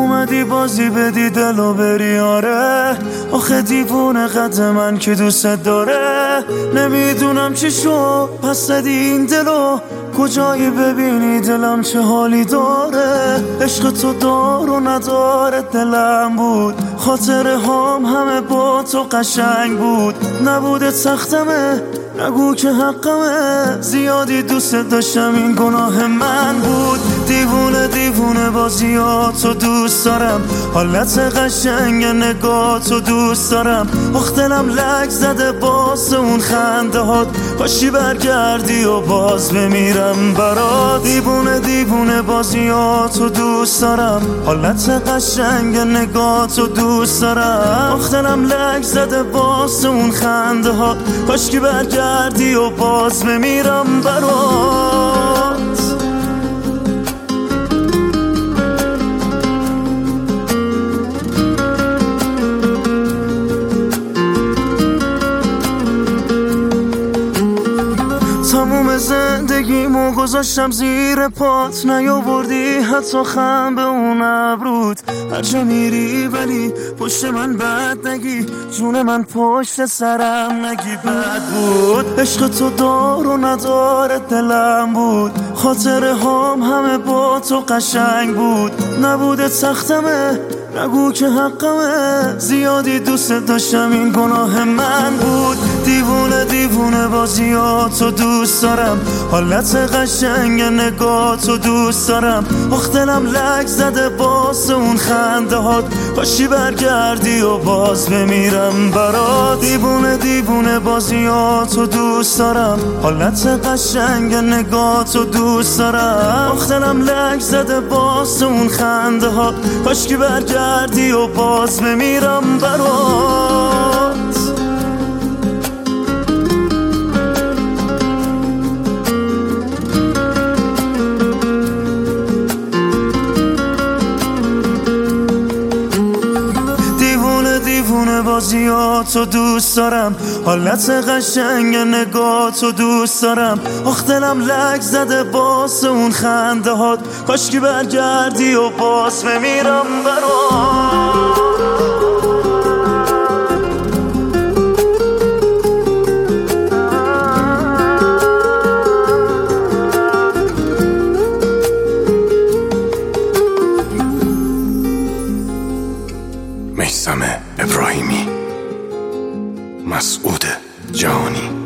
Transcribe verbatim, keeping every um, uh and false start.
اومدی بازی بدی دلو بری آره، آخه دیوونه قد من که دوست داره. نمیدونم چی شو پس زدی این دلو، کجایی ببینی دلم چه حالی داره. عشق تو دار و نداره دلم بود، خاطره هام همه با تو قشنگ بود. نبوده سختمه نگو که حقمه، زیادی دوست داشتم این گناه من بود. دیوونه دیوونه بازیاتو دوست دارم، حالت قشنگ نگاتو دوست دارم. آخ دلم لک زده باز اون خنده هات، کاشی برگردی و باز بمیرم برات. دیوونه دیوونه بازیاتو دوست دارم، حالت قشنگ نگاتو دوست دارم. آخ دلم لک زده باز اون خنده هات، کاشکی برگردی و باز بمیرم برات. تموم زندگیمو گذاشتم زیر پات، نیاوردی حتی خم به اون ابروت. هر جا میری ولی پشت من بد نگی، جون من پشت سرم نگی بد بود. عشق تو دار و نداره دلم بود، خاطره هام همه با تو قشنگ بود. نبوده سختمه نگو که حقمه، زیادی دوست داشتم این گناه من بود. دیوونه دیوونه بازیاتو دوست دارم، حالت قشنگ نگاتو دوست دارم. آخ دلم لک زده باز اون خنده هات، کاشی برگردی و باز بمیرم برات. دیوونه دیوونه بازیاتو دوست دارم، حالت قشنگ نگاتو دوست دارم. آخ دلم لک زده باز اون خنده هات، کاشکی برگردی و باز بمیرم برات. دیوونه بازیاتو دوست دارم، حالت قشنگ نگاتو دوست دارم. آخ دلم لک زده باز اون خنده هات، کاشکی برگردی و باز بمیرم برات. میثم ابراهیمی، مسعود جهانی.